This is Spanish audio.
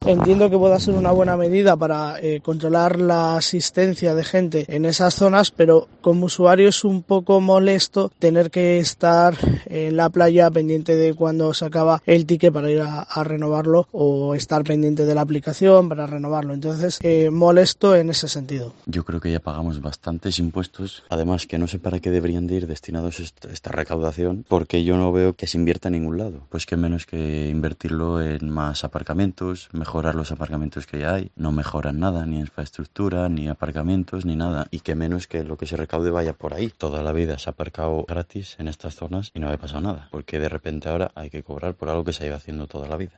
entiendo que pueda ser una buena medida para controlar la asistencia de gente en esas zonas, pero como usuario es un poco molesto tener que estar en la playa pendiente de cuando se acaba el ticket para ir a renovarlo o estar pendiente de la aplicación para renovarlo. Entonces, molesto en ese sentido. Yo creo que ya pagamos bastantes impuestos, además que no sé para qué deberían de ir destinados esta recaudación, porque yo no veo que se invierta en ningún lado. Pues que menos que invertirlo en más aparcamientos, mejorar los aparcamientos que ya hay, no mejoran nada, ni infraestructura, ni aparcamientos, ni nada, y que menos que lo que se recaude vaya por ahí. Toda la vida se ha aparcado gratis en estas zonas y no había pasado nada, porque de repente ahora hay que cobrar por algo que se ha ido haciendo toda la vida.